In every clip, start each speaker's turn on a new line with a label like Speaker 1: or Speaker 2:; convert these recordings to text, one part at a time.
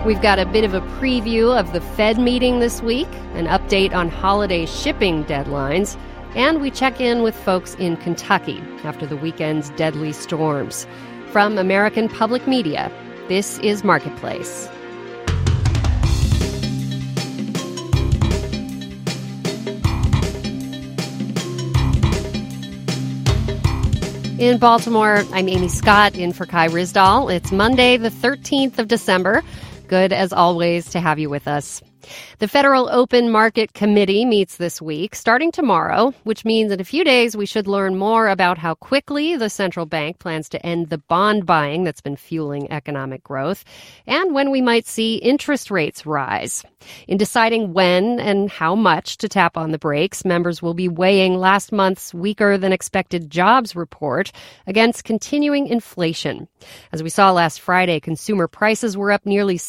Speaker 1: We've got a bit of a preview of the Fed meeting this week, an update on holiday shipping deadlines, and we check in with folks in Kentucky after the weekend's deadly storms. From American Public Media, this is Marketplace. In Baltimore, I'm Amy Scott, in for Kai Ryssdal. It's Monday, the 13th of December. Good, as always, to have you with us. The Federal Open Market Committee meets this week, starting tomorrow, which means in a few days we should learn more about how quickly the central bank plans to end the bond buying that's been fueling economic growth, and when we might see interest rates rise. In deciding when and how much to tap on the brakes, members will be weighing last month's weaker-than-expected jobs report against continuing inflation. As we saw last Friday, consumer prices were up nearly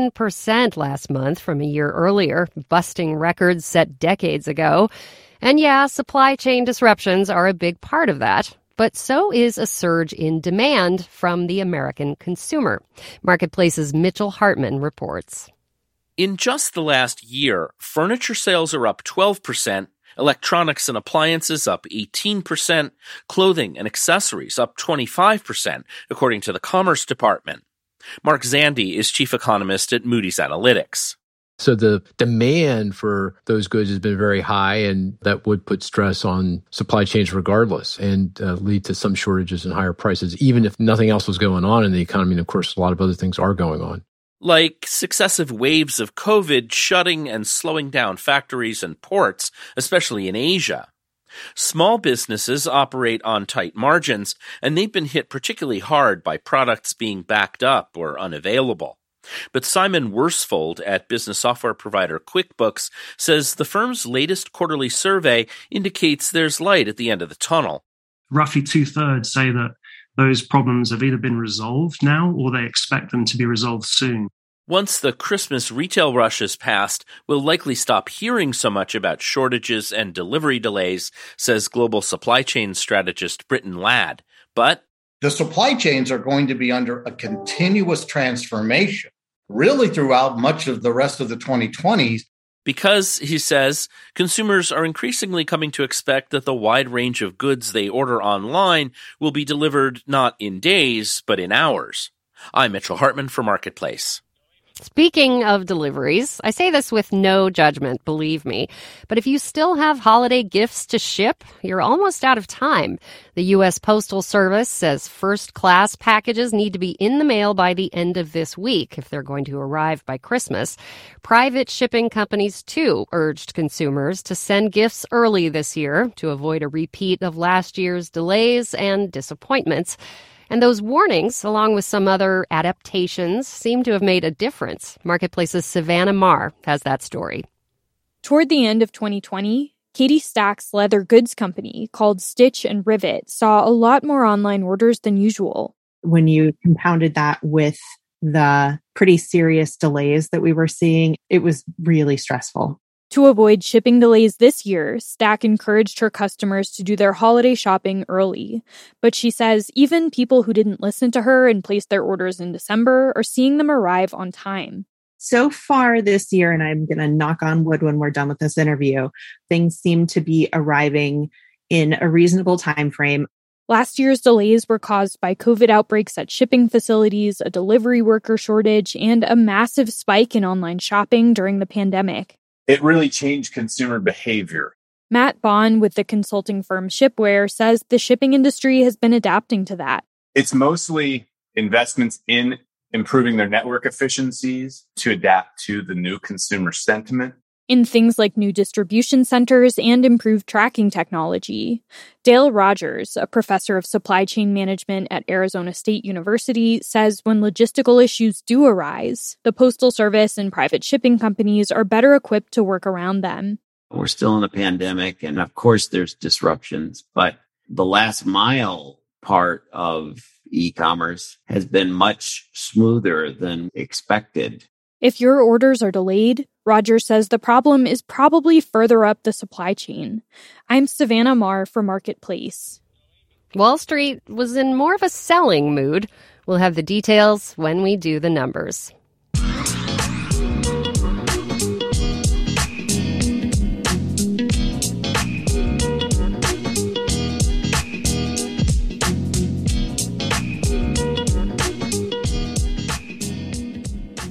Speaker 1: 7% last month from a year earlier, busting records set decades ago. And yeah, supply chain disruptions are a big part of that. But so is a surge in demand from the American consumer. Marketplace's Mitchell Hartman reports.
Speaker 2: In just the last year, furniture sales are up 12%, electronics and appliances up 18%, clothing and accessories up 25%, according to the Commerce Department. Mark Zandi is chief economist at Moody's Analytics.
Speaker 3: So the demand for those goods has been very high, and that would put stress on supply chains regardless and lead to some shortages and higher prices, even if nothing else was going on in the economy. And of course, a lot of other things are going on.
Speaker 2: Like successive waves of COVID shutting and slowing down factories and ports, especially in Asia. Small businesses operate on tight margins, and they've been hit particularly hard by products being backed up or unavailable. But Simon Worsfold at business software provider QuickBooks says the firm's latest quarterly survey indicates there's light at the end of the tunnel.
Speaker 4: Roughly 2/3 say that those problems have either been resolved now or they expect them to be resolved soon.
Speaker 2: Once the Christmas retail rush is past, we'll likely stop hearing so much about shortages and delivery delays, says global supply chain strategist Britton Ladd. But
Speaker 5: the supply chains are going to be under a continuous transformation, really throughout much of the rest of the 2020s.
Speaker 2: Because, he says, consumers are increasingly coming to expect that the wide range of goods they order online will be delivered not in days, but in hours. I'm Mitchell Hartman for Marketplace.
Speaker 1: Speaking of deliveries, I say this with no judgment, believe me, but if you still have holiday gifts to ship, you're almost out of time. The U.S. Postal Service says first-class packages need to be in the mail by the end of this week if they're going to arrive by Christmas. Private shipping companies, too, urged consumers to send gifts early this year to avoid a repeat of last year's delays and disappointments. And those warnings, along with some other adaptations, seem to have made a difference. Marketplace's Savannah Marr has that story.
Speaker 6: Toward the end of 2020, Katie Stack's leather goods company, called Stitch and Rivet, saw a lot more online orders than usual.
Speaker 7: When you compounded that with the pretty serious delays that we were seeing, it was really stressful.
Speaker 6: To avoid shipping delays this year, Stack encouraged her customers to do their holiday shopping early. But she says even people who didn't listen to her and place their orders in December are seeing them arrive on time.
Speaker 7: So far this year, and I'm going to knock on wood when we're done with this interview, things seem to be arriving in a reasonable time frame.
Speaker 6: Last year's delays were caused by COVID outbreaks at shipping facilities, a delivery worker shortage, and a massive spike in online shopping during the pandemic.
Speaker 8: It really changed consumer behavior.
Speaker 6: Matt Bond with the consulting firm Shipware says the shipping industry has been adapting to that.
Speaker 8: It's mostly investments in improving their network efficiencies to adapt to the new consumer sentiment.
Speaker 6: In things like new distribution centers and improved tracking technology. Dale Rogers, a professor of supply chain management at Arizona State University, says when logistical issues do arise, the Postal Service and private shipping companies are better equipped to work around them.
Speaker 9: We're still in a pandemic, and of course there's disruptions, but the last mile part of e-commerce has been much smoother than expected.
Speaker 6: If your orders are delayed, Rogers says the problem is probably further up the supply chain. I'm Savannah Marr for Marketplace.
Speaker 1: Wall Street was in more of a selling mood. We'll have the details when we do the numbers.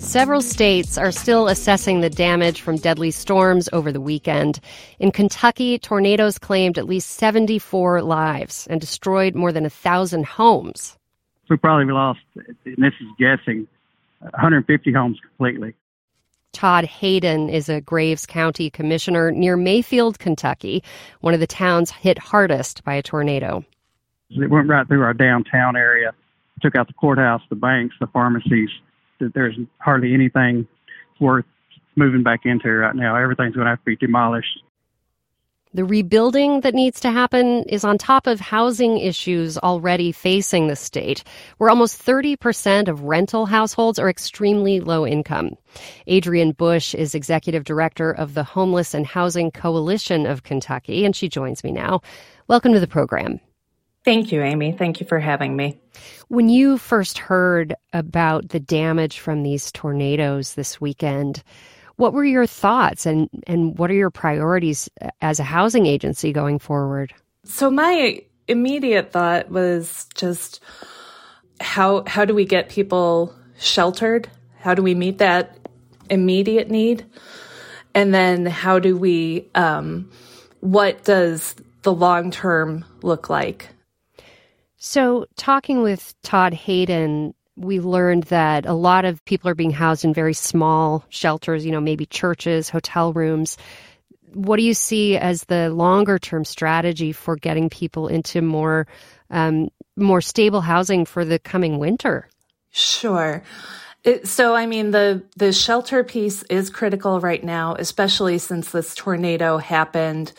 Speaker 1: Several states are still assessing the damage from deadly storms over the weekend. In Kentucky, tornadoes claimed at least 74 lives and destroyed more than 1,000 homes.
Speaker 10: We probably lost, and this is guessing, 150 homes completely.
Speaker 1: Todd Hayden is a Graves County commissioner near Mayfield, Kentucky, one of the towns hit hardest by a tornado.
Speaker 10: It went right through our downtown area, took out the courthouse, the banks, the pharmacies. There's hardly anything worth moving back into right now. Everything's going to have to be demolished.
Speaker 1: The rebuilding that needs to happen is on top of housing issues already facing the state, where almost 30% of rental households are extremely low income. Adrienne Bush is executive director of the Homeless and Housing Coalition of Kentucky, and she joins me now. Welcome to the program.
Speaker 11: Thank you, Amy. Thank you for having me.
Speaker 1: When you first heard about the damage from these tornadoes this weekend, what were your thoughts and what are your priorities as a housing agency going forward?
Speaker 11: So my immediate thought was just how do we get people sheltered? How do we meet that immediate need? And then how do we, what does the long term look like?
Speaker 1: So talking with Todd Hayden, we learned that a lot of people are being housed in very small shelters, maybe churches, hotel rooms. What do you see as the longer term strategy for getting people into more stable housing for the coming winter?
Speaker 11: Sure. The shelter piece is critical right now, especially since this tornado happened.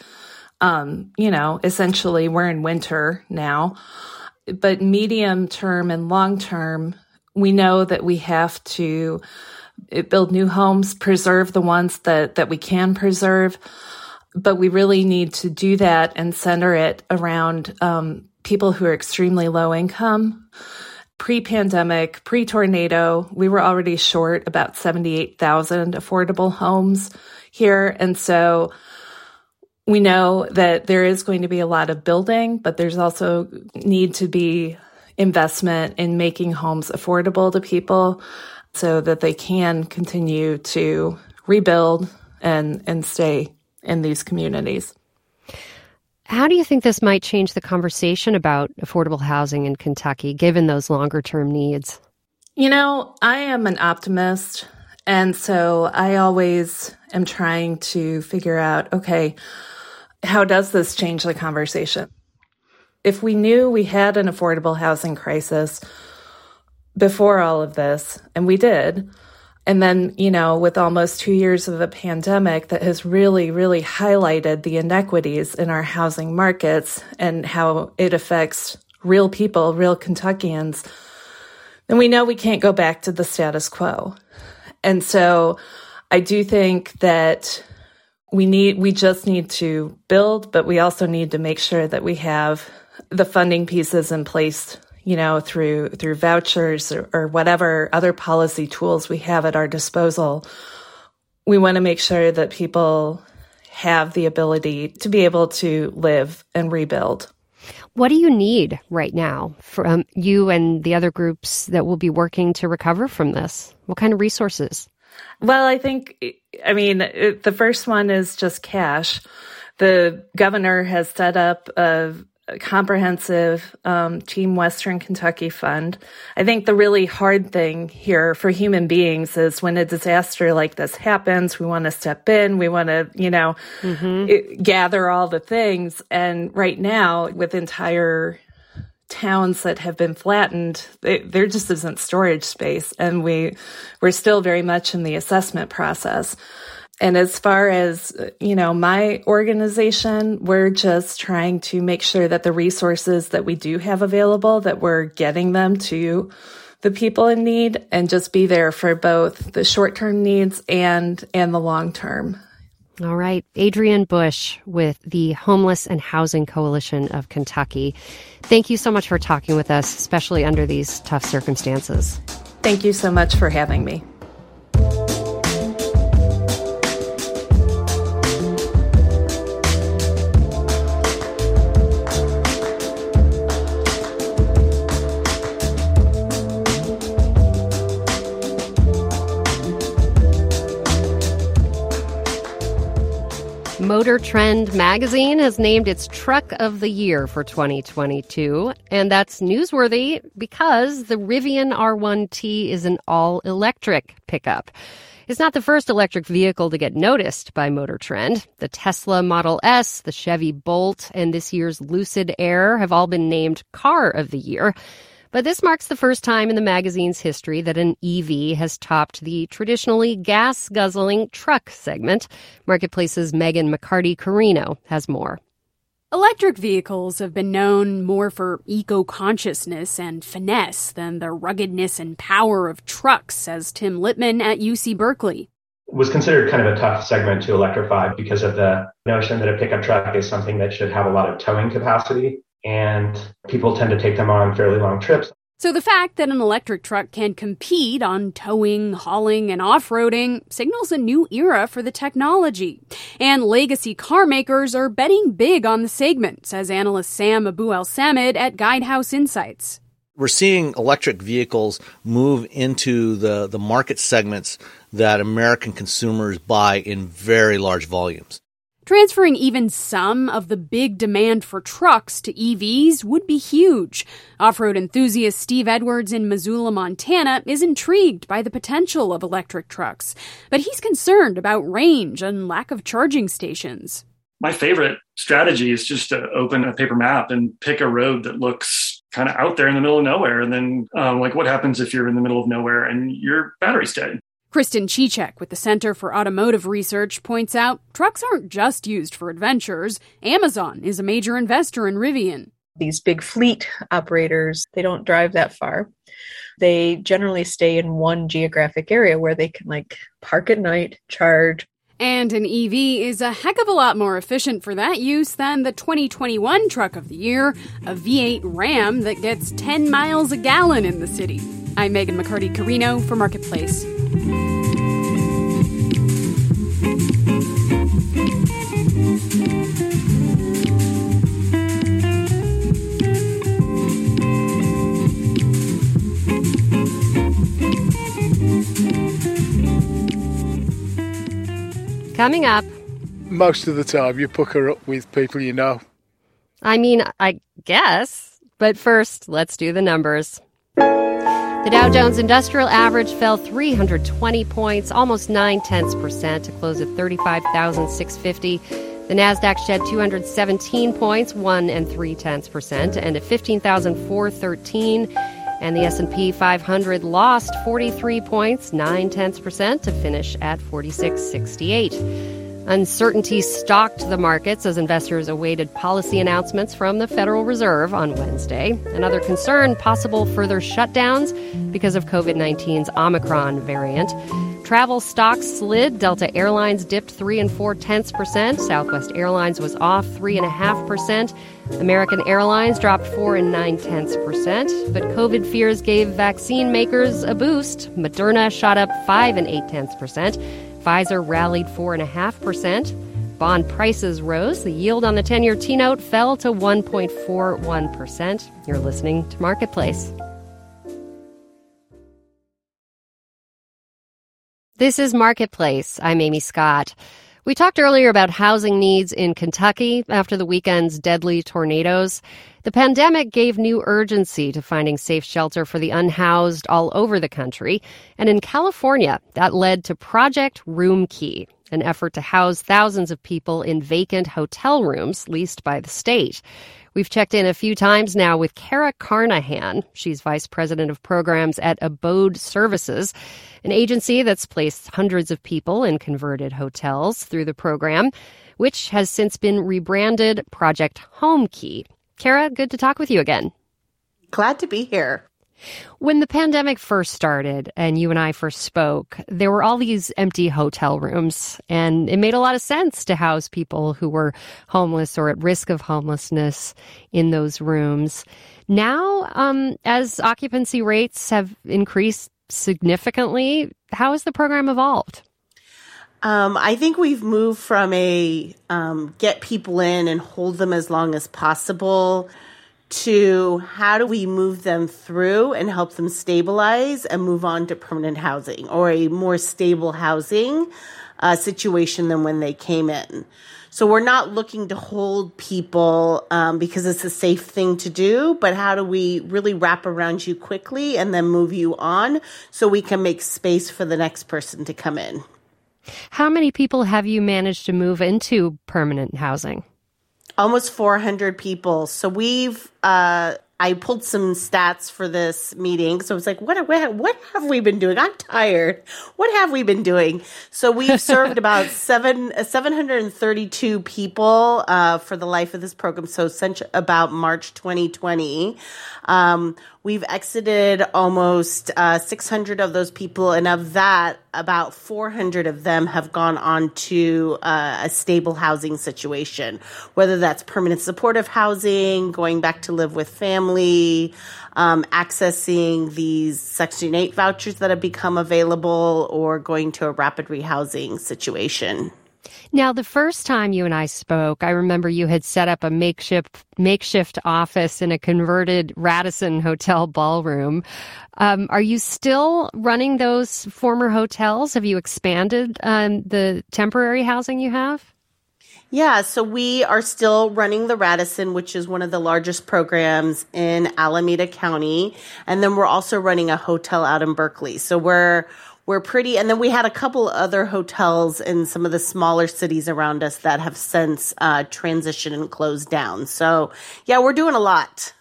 Speaker 11: Essentially we're in winter now. But medium term and long term, we know that we have to build new homes, preserve the ones that we can preserve. But we really need to do that and center it around people who are extremely low income. Pre-pandemic, pre-tornado, we were already short about 78,000 affordable homes here. And so we know that there is going to be a lot of building, but there's also need to be investment in making homes affordable to people so that they can continue to rebuild and stay in these communities.
Speaker 1: How do you think this might change the conversation about affordable housing in Kentucky, given those longer-term needs?
Speaker 11: I am an optimist, and so I always am trying to figure out, okay, how does this change the conversation? If we knew we had an affordable housing crisis before all of this, and we did, and then, with almost 2 years of a pandemic that has really, really highlighted the inequities in our housing markets and how it affects real people, real Kentuckians, then we know we can't go back to the status quo. And so I do think that we just need to build, but we also need to make sure that we have the funding pieces in place, through vouchers or whatever other policy tools we have at our disposal. We want to make sure that people have the ability to be able to live and rebuild.
Speaker 1: What do you need right now from you and the other groups that will be working to recover from this? What kind of resources?
Speaker 11: Well, the first one is just cash. The governor has set up a comprehensive Team Western Kentucky fund. I think the really hard thing here for human beings is when a disaster like this happens, we want to step in, we want to, gather all the things. And right now, with entire towns that have been flattened, there just isn't storage space. And we're still very much in the assessment process. And as far as, my organization, we're just trying to make sure that the resources that we do have available, that we're getting them to the people in need and just be there for both the short-term needs and the long-term.
Speaker 1: All right. Adrienne Bush with the Homeless and Housing Coalition of Kentucky. Thank you so much for talking with us, especially under these tough circumstances.
Speaker 11: Thank you so much for having me.
Speaker 1: Motor Trend magazine has named its Truck of the Year for 2022, and that's newsworthy because the Rivian R1T is an all-electric pickup. It's not the first electric vehicle to get noticed by Motor Trend. The Tesla Model S, the Chevy Bolt, and this year's Lucid Air have all been named Car of the Year. But this marks the first time in the magazine's history that an EV has topped the traditionally gas-guzzling truck segment. Marketplace's Megan McCarty-Carino has more.
Speaker 12: Electric vehicles have been known more for eco-consciousness and finesse than the ruggedness and power of trucks, says Tim Littman at UC Berkeley.
Speaker 13: It was considered kind of a tough segment to electrify because of the notion that a pickup truck is something that should have a lot of towing capacity, and people tend to take them on fairly long trips.
Speaker 12: So the fact that an electric truck can compete on towing, hauling, and off-roading signals a new era for the technology. And legacy car makers are betting big on the segment, says analyst Sam Abu-El-Samid at Guidehouse Insights.
Speaker 14: We're seeing electric vehicles move into the market segments that American consumers buy in very large volumes.
Speaker 12: Transferring even some of the big demand for trucks to EVs would be huge. Off-road enthusiast Steve Edwards in Missoula, Montana, is intrigued by the potential of electric trucks, but he's concerned about range and lack of charging stations.
Speaker 4: My favorite strategy is just to open a paper map and pick a road that looks kind of out there in the middle of nowhere. And then, what happens if you're in the middle of nowhere and your battery's dead?
Speaker 12: Kristen Chichek with the Center for Automotive Research points out trucks aren't just used for adventures. Amazon is a major investor in Rivian.
Speaker 15: These big fleet operators, they don't drive that far. They generally stay in one geographic area where they can park at night, charge.
Speaker 12: And an EV is a heck of a lot more efficient for that use than the 2021 Truck of the Year, a V8 Ram that gets 10 miles a gallon in the city. I'm Megan McCarty-Carino for Marketplace.
Speaker 1: Coming up.
Speaker 16: Most of the time you pucker up with people you know.
Speaker 1: I mean, I guess. But first, let's do the numbers. The Dow Jones Industrial Average fell 320 points, almost 0.9%, to close at 35,650. The Nasdaq shed 217 points, 1.3%, to end at 15,413. And the S&P 500 lost 43 points, 0.9%, to finish at 4668. Uncertainty stalked the markets as investors awaited policy announcements from the Federal Reserve on Wednesday. Another concern, possible further shutdowns because of COVID-19's Omicron variant. Travel stocks slid. Delta Airlines dipped 3.4%. Southwest Airlines was off 3.5%. American Airlines dropped 4.9%. But COVID fears gave vaccine makers a boost. Moderna shot up 5.8%. Pfizer rallied 4.5%. Bond prices rose. The yield on the 10-year T-note fell to 1.41%. You're listening to Marketplace. This is Marketplace. I'm Amy Scott. We talked earlier about housing needs in Kentucky after the weekend's deadly tornadoes. The pandemic gave new urgency to finding safe shelter for the unhoused all over the country. And in California, that led to Project Room Key, an effort to house thousands of people in vacant hotel rooms leased by the state. We've checked in a few times now with Kara Carnahan. She's vice president of programs at Abode Services, an agency that's placed hundreds of people in converted hotels through the program, which has since been rebranded Project Home Key. Kara, good to talk with you again.
Speaker 17: Glad to be here.
Speaker 1: When the pandemic first started and you and I first spoke, there were all these empty hotel rooms, and it made a lot of sense to house people who were homeless or at risk of homelessness in those rooms. Now, as occupancy rates have increased significantly, how has the program evolved?
Speaker 17: I think we've moved from a get people in and hold them as long as possible to how do we move them through and help them stabilize and move on to permanent housing or a more stable housing situation than when they came in. So we're not looking to hold people because it's a safe thing to do, but how do we really wrap around you quickly and then move you on so we can make space for the next person to come in?
Speaker 1: How many people have you managed to move into permanent housing?
Speaker 17: Almost 400 people. So we've, I pulled some stats for this meeting. So I was like, what have we been doing? I'm tired. What have we been doing? So we've served about 732 people for the life of this program. So since about March 2020, we've exited almost 600 of those people. And of that, about 400 of them have gone on to a stable housing situation, whether that's permanent supportive housing, going back to live with family, accessing these Section 8 vouchers that have become available, or going to a rapid rehousing situation.
Speaker 1: Now, the first time you and I spoke, I remember you had set up a makeshift office in a converted Radisson Hotel ballroom. Are you still running those former hotels? Have you expanded the temporary housing you have?
Speaker 17: Yeah, so we are still running the Radisson, which is one of the largest programs in Alameda County. And then we're also running a hotel out in Berkeley. So we're pretty, and then we had a couple other hotels in some of the smaller cities around us that have since transitioned and closed down. So yeah, we're doing a lot.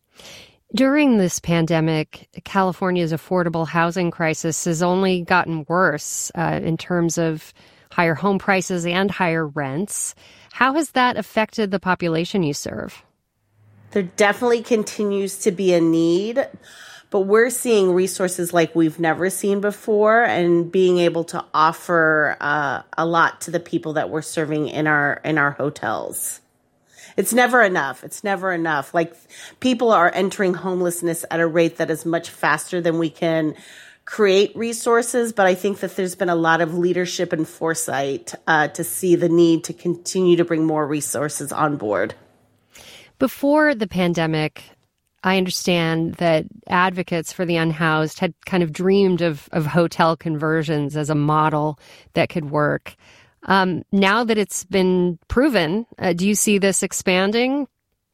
Speaker 1: During this pandemic, California's affordable housing crisis has only gotten worse in terms of higher home prices and higher rents. How has that affected the population you serve?
Speaker 17: There definitely continues to be a need, but we're seeing resources like we've never seen before and being able to offer a lot to the people that we're serving in our hotels. It's never enough. It's never enough. Like, people are entering homelessness at a rate that is much faster than we can create resources. But I think that there's been a lot of leadership and foresight to see the need to continue to bring more resources on board.
Speaker 1: Before the pandemic, I understand that advocates for the unhoused had kind of dreamed of hotel conversions as a model that could work. Now that it's been proven, do you see this expanding?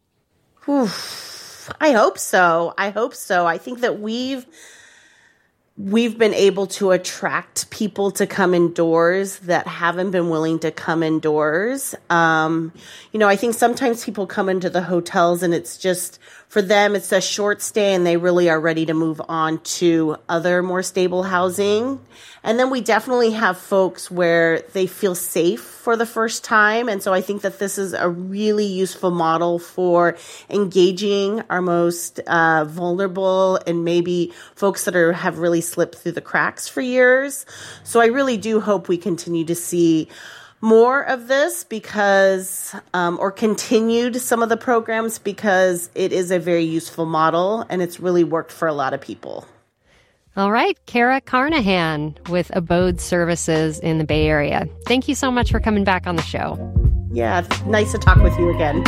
Speaker 17: I hope so. I think that we've been able to attract people to come indoors that haven't been willing to come indoors. I think sometimes people come into the hotels and it's just, for them, it's a short stay and they really are ready to move on to other more stable housing. And then we definitely have folks where they feel safe for the first time. And so I think that this is a really useful model for engaging our most vulnerable and maybe folks that have really slipped through the cracks for years. So I really do hope we continue to see more of this because, or continued some of the programs, because it is a very useful model and it's really worked for a lot of people.
Speaker 1: All right, Kara Carnahan with Abode Services in the Bay Area. Thank you so much for coming back on the show.
Speaker 17: Yeah, nice to talk with you again.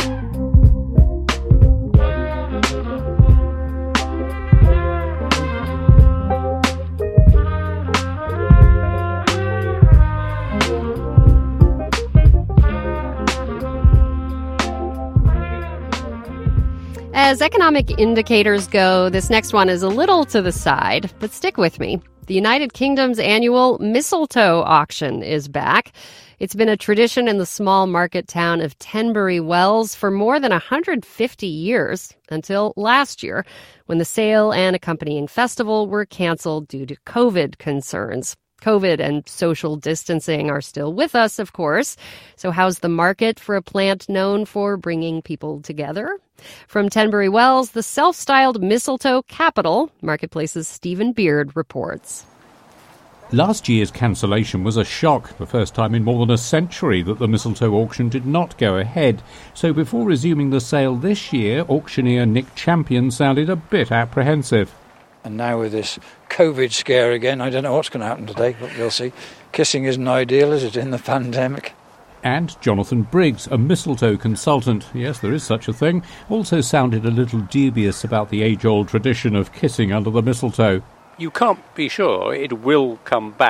Speaker 1: As economic indicators go, this next one is a little to the side, but stick with me. The United Kingdom's annual mistletoe auction is back. It's been a tradition in the small market town of Tenbury Wells for more than 150 years, until last year, when the sale and accompanying festival were canceled due to COVID concerns. COVID and social distancing are still with us, of course. So how's the market for a plant known for bringing people together? From Tenbury Wells, the self-styled mistletoe capital, Marketplace's Stephen Beard reports.
Speaker 18: Last year's cancellation was a shock, the first time in more than a century that the mistletoe auction did not go ahead. So before resuming the sale this year, auctioneer Nick Champion sounded a bit apprehensive.
Speaker 19: And now with this COVID scare again, I don't know what's going to happen today, but we'll see. Kissing isn't ideal, is it, in the pandemic?
Speaker 18: And Jonathan Briggs, a mistletoe consultant, yes, there is such a thing, also sounded a little dubious about the age-old tradition of kissing under the mistletoe.
Speaker 20: You can't be sure it will come back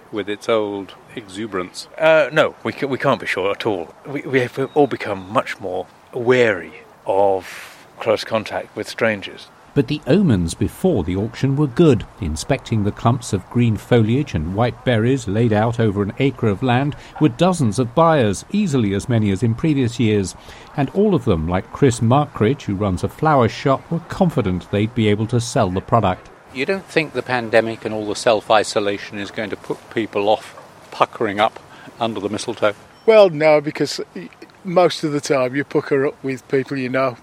Speaker 18: with its old exuberance?
Speaker 20: No, we can't be sure at all. We have all become much more wary of close contact with strangers.
Speaker 18: But the omens before the auction were good. Inspecting the clumps of green foliage and white berries laid out over an acre of land were dozens of buyers, easily as many as in previous years. And all of them, like Chris Markridge, who runs a flower shop, were confident they'd be able to sell the product. You don't think the pandemic and all the self-isolation is going to put people off puckering up under the mistletoe?
Speaker 16: Well, no, because most of the time you pucker up with people you know.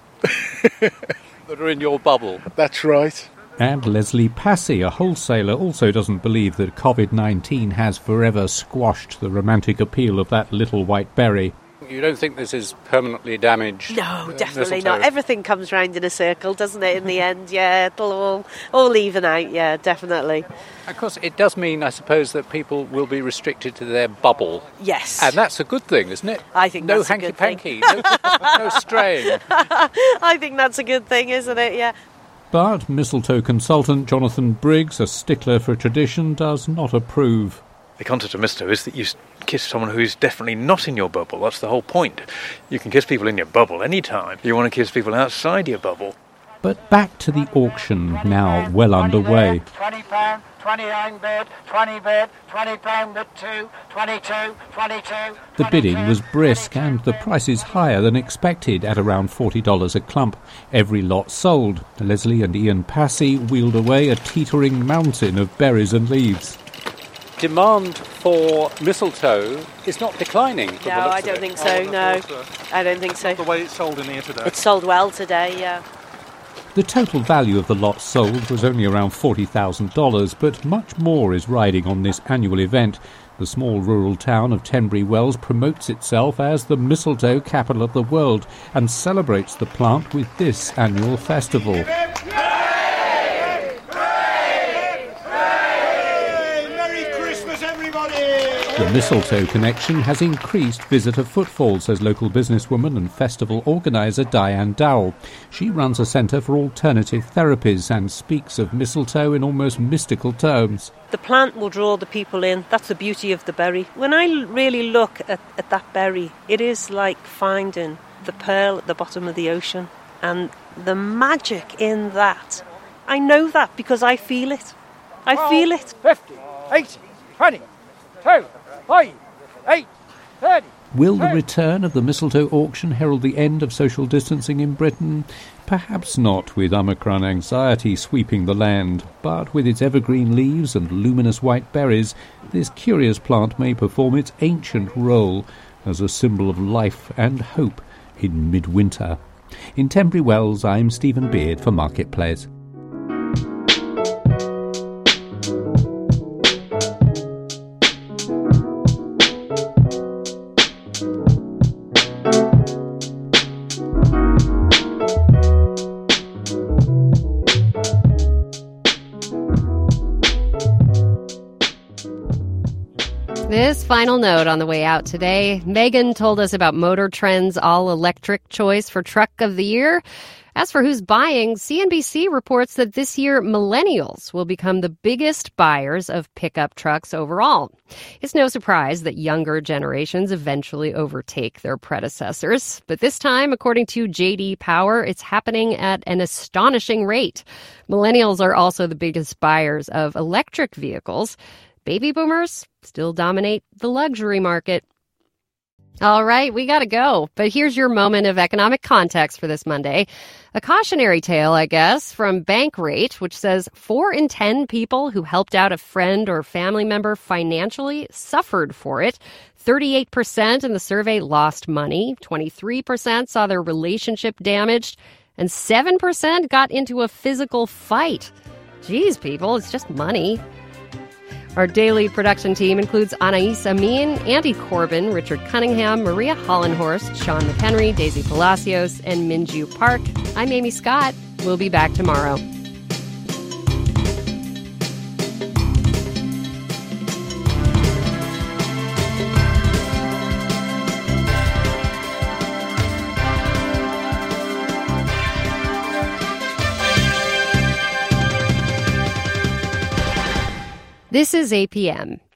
Speaker 18: That are in your bubble.
Speaker 16: That's right.
Speaker 18: And Leslie Passy, a wholesaler, also doesn't believe that COVID-19 has forever squashed the romantic appeal of that little white berry. You don't think this is permanently damaged?
Speaker 21: No, definitely not. Everything comes round in a circle, doesn't it, in the end? Yeah, it'll all even out, yeah, definitely.
Speaker 18: Of course, it does mean, I suppose, that people will be restricted to their bubble.
Speaker 21: Yes.
Speaker 18: And that's a good thing, isn't it?
Speaker 21: I think
Speaker 18: no
Speaker 21: that's a good
Speaker 18: hanky-panky,
Speaker 21: thing.
Speaker 18: no straying.
Speaker 21: I think that's a good thing, isn't it? Yeah.
Speaker 18: But mistletoe consultant Jonathan Briggs, a stickler for tradition, does not approve.
Speaker 20: The concept of mistletoe is that you kiss someone who's definitely not in your bubble. That's the whole point. You can kiss people in your bubble anytime. You want to kiss people outside your bubble.
Speaker 18: But back to the auction, now well underway.
Speaker 22: £20, 29 bid, 20 bid, £20 bid 2, 22, 22.
Speaker 18: The bidding was brisk and the prices higher than expected at around $40 a clump. Every lot sold. Leslie and Ian Passy wheeled away a teetering mountain of berries and leaves. Demand for mistletoe is not declining.
Speaker 21: No, I don't think so, no. I don't think so.
Speaker 20: The way it's sold in here today.
Speaker 21: It's sold well today, yeah.
Speaker 18: The total value of the lot sold was only around $40,000, but much more is riding on this annual event. The small rural town of Tenbury Wells promotes itself as the mistletoe capital of the world and celebrates the plant with this annual festival. The mistletoe connection has increased visitor footfall, says local businesswoman and festival organiser Diane Dowell. She runs a centre for alternative therapies and speaks of mistletoe in almost mystical terms.
Speaker 21: The plant will draw the people in. That's the beauty of the berry. When I really look at that berry, it is like finding the pearl at the bottom of the ocean. And the magic in that, I know that because I feel it. I feel it.
Speaker 22: 50, 80, 20, 2, 5, 8, 30.
Speaker 18: Will the return of the mistletoe auction herald the end of social distancing in Britain? Perhaps not, with Omicron anxiety sweeping the land. But with its evergreen leaves and luminous white berries, this curious plant may perform its ancient role as a symbol of life and hope in midwinter. In Tenbury Wells, I'm Stephen Beard for Marketplace.
Speaker 1: This final note on the way out today. Megan told us about Motor Trend's all-electric choice for Truck of the Year. As for who's buying, CNBC reports that this year millennials will become the biggest buyers of pickup trucks overall. It's no surprise that younger generations eventually overtake their predecessors. But this time, according to J.D. Power, it's happening at an astonishing rate. Millennials are also the biggest buyers of electric vehicles. Baby boomers still dominate the luxury market. All right, we got to go. But here's your moment of economic context for this Monday. A cautionary tale, I guess, from Bankrate, which says 4 in 10 people who helped out a friend or family member financially suffered for it. 38% in the survey lost money. 23% saw their relationship damaged. And 7% got into a physical fight. Geez, people, it's just money. Our daily production team includes Anais Amin, Andy Corbin, Richard Cunningham, Maria Hollenhorst, Sean McHenry, Daisy Palacios, and Minju Park. I'm Amy Scott. We'll be back tomorrow. This is APM.